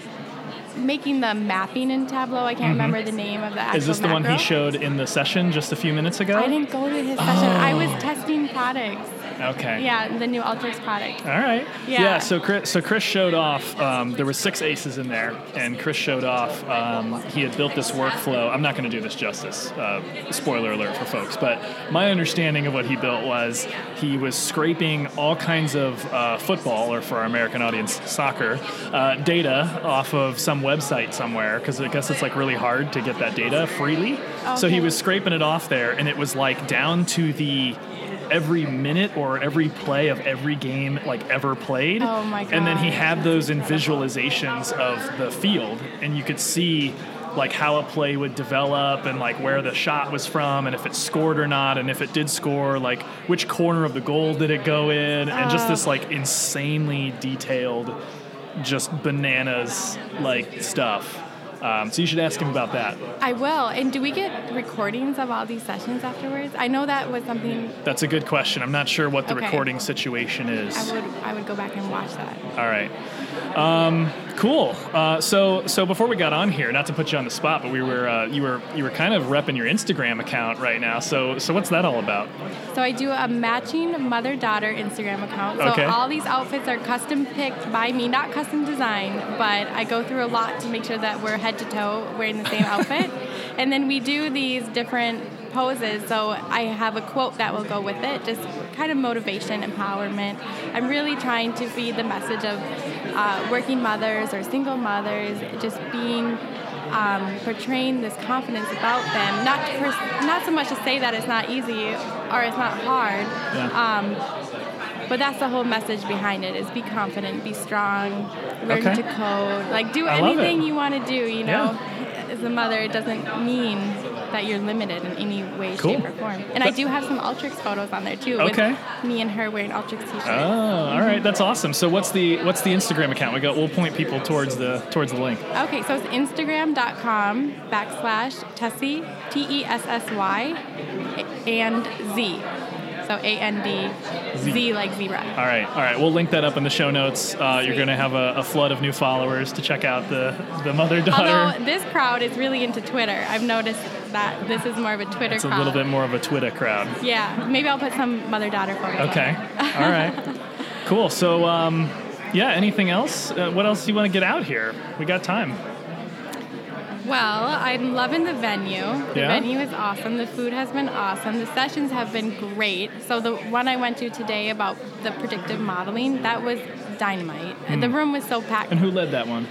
Making the mapping in Tableau. I can't remember the name of the actual Is this the one he macro. showed in the session just a few minutes ago? I didn't go to his session. I was Oh. testing products. Okay. Yeah, the new Ultrix product. All right. Yeah. so Chris, so Chris showed off. Um, there were six aces in there, and Chris showed off. Um, he had built this workflow. I'm not going to do this justice. Uh, spoiler alert for folks. But my understanding of what he built was he was scraping all kinds of uh, football, or for our American audience, soccer uh, data off of some website somewhere, because I guess it's like really hard to get that data freely. So he Okay. was scraping it off there, and it was like down to the every minute or every play of every game like ever played. Oh my And then he God. had those in visualizations of the field, and you could see like how a play would develop and like where the shot was from and if it scored or not, and if it did score, like which corner of the goal did it go in, and just this like insanely detailed, just bananas like stuff. Um, so you should ask him about that. I will. And do we get recordings of all these sessions afterwards? I know that was something That's a good question. I'm not sure what the Okay. recording situation is. I would I would go back and watch that. All right. Um, cool. Uh, so so before we got on here, not to put you on the spot, but we were uh, you were you were kind of repping your Instagram account right now. So so what's that all about? So I do a matching mother-daughter Instagram account. So Okay. all these outfits are custom picked by me, not custom designed, but I go through a lot to make sure that we're head to toe wearing the same outfit. And then we do these different poses. So I have a quote that will go with it, just kind of motivation, empowerment. I'm really trying to feed the message of uh, working mothers or single mothers, just being um, portraying this confidence about them. Not to pers- not so much to say that it's not easy or it's not hard. Yeah. Um, but that's the whole message behind it: is be confident, be strong, learn Okay. to code, like do I love anything it. you want to do. You know, as a mother, it doesn't mean that you're limited in any way, Cool. shape, or form. And I But- do have some Ultrix photos on there too, Okay. with me and her wearing Ultrix t-shirts. Oh, all right, that's awesome. So what's the what's the Instagram account? We got. We'll point people towards the towards the link. Okay, so it's Instagram.com backslash Tessie, T E S S Y, and Z. So A N D, Z. Z like zebra. All right, all right. We'll link that up in the show notes. Uh, you're going to have a, a flood of new followers to check out the the mother daughter. Although this crowd is really into Twitter. I've noticed that this is more of a Twitter It's a crowd. little bit more of a Twitter crowd. Yeah, maybe I'll put some mother-daughter photos on Okay. there. All right. Cool. So, um, yeah. Anything else? Uh, what else do you want to get out here? We got time. Well, I'm loving the venue. The Yeah? venue is awesome. The food has been awesome. The sessions have been great. So the one I went to today about the predictive modeling, that was dynamite. Hmm. The room was so packed. And who led that one?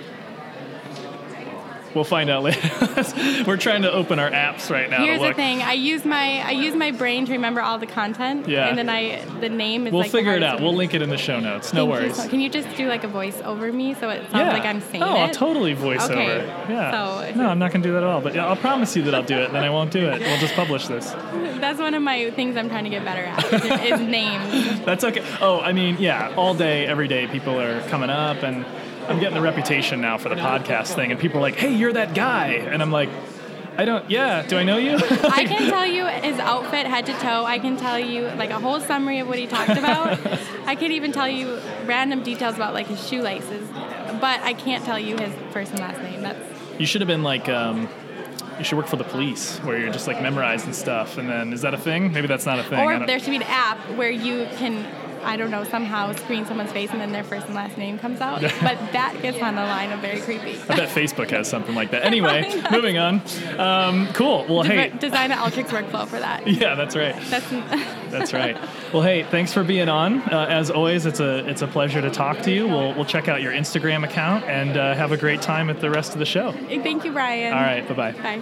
We'll find out later. We're trying to open our apps right now. Here's to the look. thing. I use my I use my brain to remember all the content. Yeah. And then I the name is We'll like the figure it hardest out. one. We'll link it in the show notes. No Thank you worries. so- Can you just do like a voice over me so it sounds Yeah. like I'm saying oh, it? I'll totally voice Okay. over. Yeah. So- no, I'm not going to do that at all. But yeah, I'll promise you that I'll do it. Then I won't do it. We'll just publish this. That's one of my things I'm trying to get better at. Is, is names. That's okay. Oh, I mean, yeah, all day, every day, people are coming up, and I'm getting a reputation now for the podcast thing, and people are like, "Hey, you're that guy," and I'm like, "I don't. Yeah, do I know you?" I can tell you his outfit head to toe. I can tell you like a whole summary of what he talked about. I could even tell you random details about like his shoelaces, but I can't tell you his first and last name. That's You should have been like, um, you should work for the police, where you're just like memorizing stuff, and then is that a thing? Maybe that's not a thing. I or don't- there should be an app where you can I don't know, somehow screen someone's face and then their first and last name comes out. But that gets on the line of very creepy. I bet Facebook has something like that. Anyway, moving on. Um, cool. Well, De- hey. Design an Alteryx workflow for that. Yeah, that's right. That's That's right. Well, hey, thanks for being on. Uh, as always, it's a it's a pleasure to talk to you. We'll we'll check out your Instagram account and uh, have a great time at the rest of the show. Thank you, Brian. All right. Bye-bye. Bye.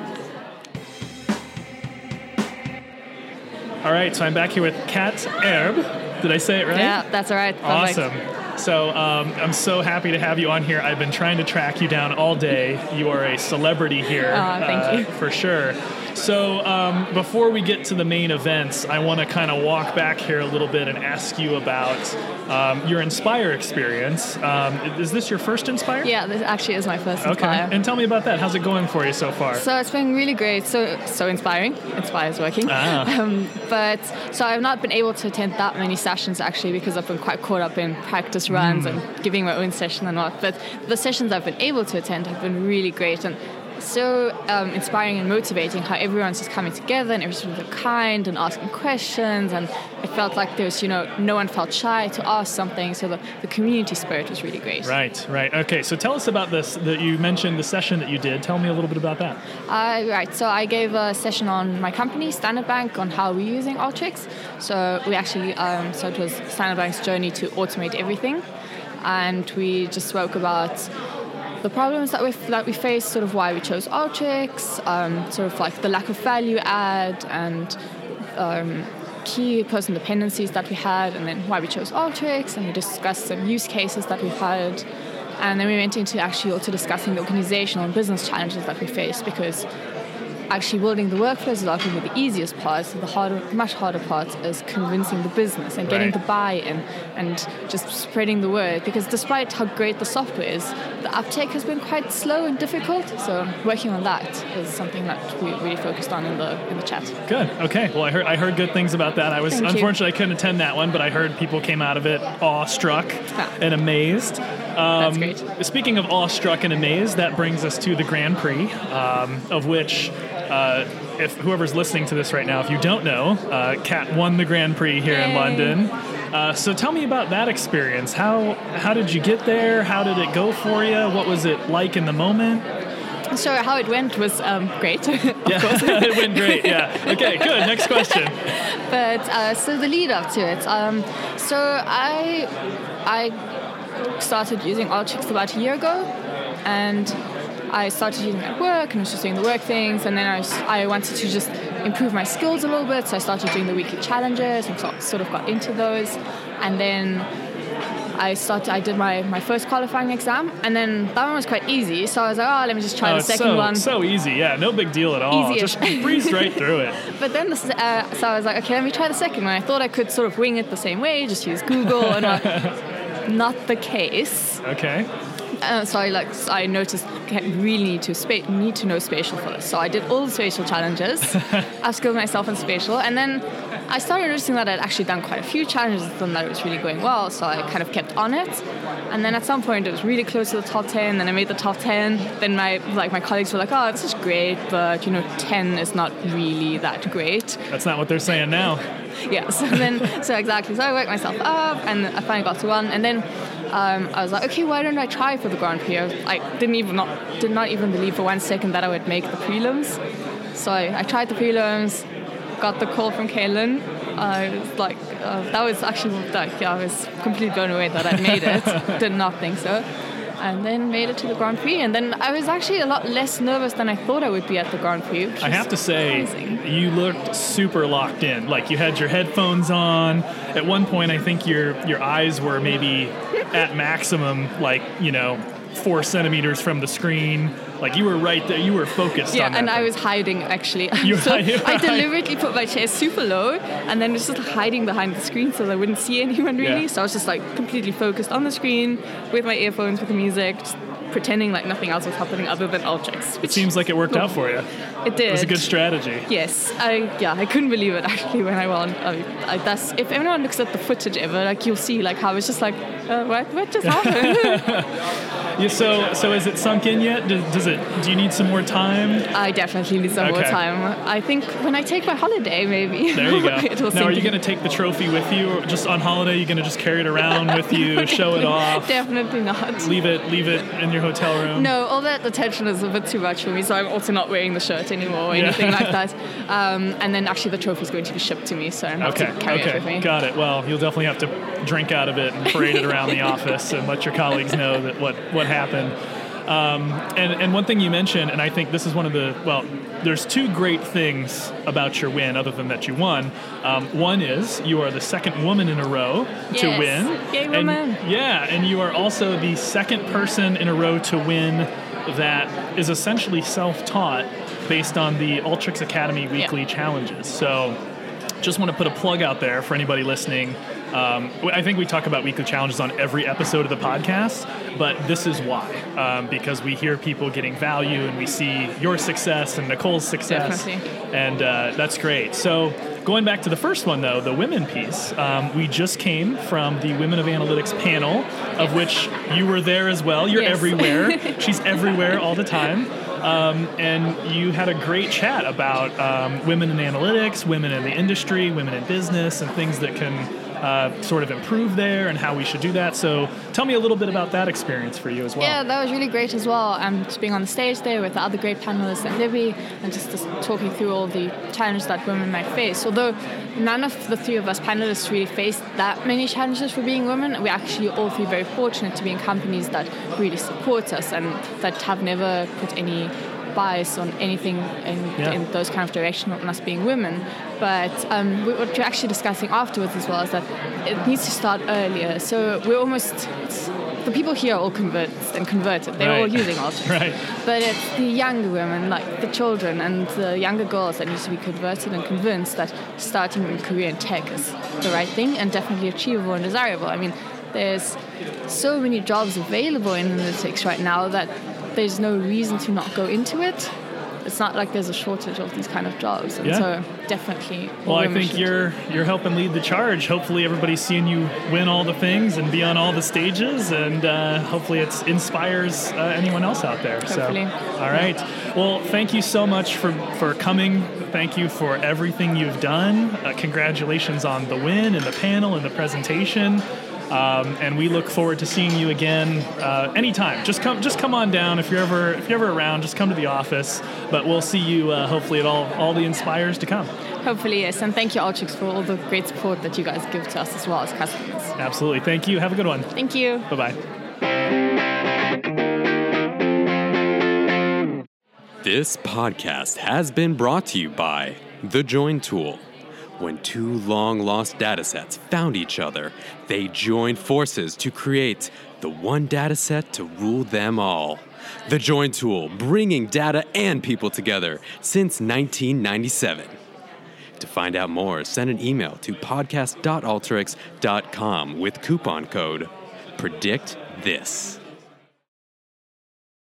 All right. So I'm back here with Kat Erb. Did I say it right? Yeah, that's all right. Perfect. Awesome. So um, I'm so happy to have you on here. I've been trying to track you down all day. You are a celebrity here. Aw, thank uh, you. For sure. So um, before we get to the main events, I want to kind of walk back here a little bit and ask you about um, your Inspire experience. Um, is this your first Inspire? Yeah, this actually is my first Okay. Inspire. And tell me about that. How's it going for you so far? So it's been really great. So so inspiring. Inspire's working. Ah. Um, but so I've not been able to attend that many sessions actually because I've been quite caught up in practice runs Mm. and giving my own session and what. But the sessions I've been able to attend have been really great and so um, inspiring and motivating how everyone's just coming together and everyone's so kind and asking questions, and it felt like there was, you know, no one felt shy to ask something, so the, the community spirit was really great. Right, right. Okay, so tell us about this, that you mentioned the session that you did. Tell me a little bit about that. Uh, right, so I gave a session on my company, Standard Bank, on how we're using Alteryx. So we actually, um, so it was Standard Bank's journey to automate everything, and we just spoke about the problems that we that we face, sort of why we chose Alteryx, um, sort of like the lack of value add and um, key person dependencies that we had, and then why we chose Alteryx, and we discussed some use cases that we've had, and then we went into actually also discussing the organizational and business challenges that we face, because actually building the workflows is often the easiest part. So the harder, much harder part is convincing the business and getting Right. the buy-in and just spreading the word. Because despite how great the software is, the uptake has been quite slow and difficult. So working on that is something that we really focused on in the in the chat. Good. Okay. Well, I heard I heard good things about that. I was Thank you. unfortunately I couldn't attend that one, but I heard people came out of it awestruck Ah. and amazed. Um, That's great. Speaking of awestruck and amazed, that brings us to the Grand Prix, um, of which, uh, if whoever's listening to this right now, if you don't know, uh, Kat won the Grand Prix here in Yay. London. Uh, so tell me about that experience. How how did you get there? How did it go for you? What was it like in the moment? So how it went was um, great, of Yeah, course. it went great. Yeah. Okay. Good. Next question. But uh, so the lead up to it. Um, so I I started using Alteryx about a year ago, and I started using it at work, and I was just doing the work things, and then I was, I wanted to just improve my skills a little bit, so I started doing the weekly challenges and so, sort of got into those, and then I started. I did my, my first qualifying exam, and then that one was quite easy, so I was like, oh, let me just try Oh, the it's second so, one. So easy, yeah, no big deal at all. Easy-ish. Just breezed right through it. But then, this, uh, so I was like, okay, let me try the second one. I thought I could sort of wing it the same way, just use Google, and uh, not the case. Okay. Uh, so I like I noticed I really need to spa- need to know spatial first. So I did all the spatial challenges. I skilled myself in spatial, and then I started noticing that I'd actually done quite a few challenges and that it was really going well. So I kind of kept on it, and then at some point it was really close to the top ten. Then I made the top ten. Then my like my colleagues were like, "Oh, this is great, but you know, ten is not really that great." That's not what they're saying now. Yeah, so then, so exactly. So I worked myself up, and I finally got to one, and then um, I was like, okay, why don't I try for the Grand Prix? I, was, I didn't even not did not even believe for one second that I would make the prelims. So I, I tried the prelims, got the call from Kaylin. I was like, uh, that was actually like, yeah, I was completely blown away that I made it. Did not think so. And then made it to the Grand Prix, and then I was actually a lot less nervous than I thought I would be at the Grand Prix. I have to say, surprising. you looked super locked in. Like you had your headphones on. At one point, I think your your eyes were maybe at maximum, like, you know, four centimeters from the screen. Like you were right there. You were focused Yeah, on that and I thing. was hiding actually. You so hid- I deliberately put my chair super low, and then just hiding behind the screen so that I wouldn't see anyone really. Yeah. So I was just like completely focused on the screen with my earphones, with the music, just pretending like nothing else was happening other than Alteryx. It seems like it worked out for you. It did. It was a good strategy. Yes, I yeah, I couldn't believe it actually when I won. I, I, that's if anyone looks at the footage ever, like you'll see like how I was just like uh, what, what just happened? Yeah, so so is it sunk in yet? Does, does it? Do you need some more time? I definitely need some more Okay. time. I think when I take my holiday, maybe. There you go. it will Now, are sink you in. going to take the trophy with you, or just on holiday? You're going to just carry it around with you, show it off, Definitely not. leave it leave it in your hotel room? No, all that attention is a bit too much for me, so I'm also not wearing the shirt anymore or Yeah. anything like that. Um, and then actually the trophy is going to be shipped to me, so I'm not Okay, to carry okay, it with me. got it. Well, you'll definitely have to drink out of it and parade it around the office and let your colleagues know that what, what happened. Um, and, and one thing you mentioned, and I think this is one of the, well, there's two great things about your win other than that you won. Um, one is you are the second woman in a row to Yes. win. Yay, And- woman. yeah, and you are also the second person in a row to win that is essentially self-taught based on the Ultrix Academy weekly Yeah. challenges. So just want to put a plug out there for anybody listening. Um, I think we talk about weekly challenges on every episode of the podcast, but this is why. Um, because we hear people getting value and we see your success and Nicole's success. Definitely. And uh, that's great. So going back to the first one, though, the women piece, um, we just came from the Women of Analytics panel, of which you were there as well. You're Yes. everywhere. She's everywhere all the time. Um, and you had a great chat about um, women in analytics, women in the industry, women in business, and things that can uh, sort of improve there and how we should do that. So tell me a little bit about that experience for you as well. Yeah, that was really great as well. Um, just being on the stage there with the other great panelists and Libby, and just, just talking through all the challenges that women might face. Although none of the three of us panelists really faced that many challenges for being women, we're actually all three very fortunate to be in companies that really support us and that have never put any bias on anything in, Yeah. in those kind of direction on us being women. But um, what we're actually discussing afterwards as well is that it needs to start earlier. So we're almost, it's, the people here are all converted and converted. They're all Right. using Ultrix. Right. But it's the younger women, like the children and the younger girls that need to be converted and convinced that starting a career in tech is the right thing and definitely achievable and desirable. I mean, there's so many jobs available in analytics right now that there's no reason to not go into it. It's not like there's a shortage of these kind of jobs. And Yeah. so definitely Well, I women think should- you're you're helping lead the charge. Hopefully, everybody's seeing you win all the things and be on all the stages, and uh, hopefully, it inspires uh, anyone else out there. Hopefully. So, all right. Well, thank you so much for for coming. Thank you for everything you've done. Uh, congratulations on the win and the panel and the presentation. Um, and we look forward to seeing you again uh, anytime. Just come, just come on down if you're ever if you're ever around. Just come to the office. But we'll see you uh, hopefully at all all the Inspires to come. Hopefully, yes. And thank you, Ultrix, for all the great support that you guys give to us as well as customers. Absolutely. Thank you. Have a good one. Thank you. Bye bye. This podcast has been brought to you by The Join Tool. When two long-lost datasets found each other, they joined forces to create the one dataset to rule them all. The Join Tool, bringing data and people together since nineteen ninety-seven. To find out more, send an email to podcast dot ultrix dot com with coupon code PREDICTTHIS.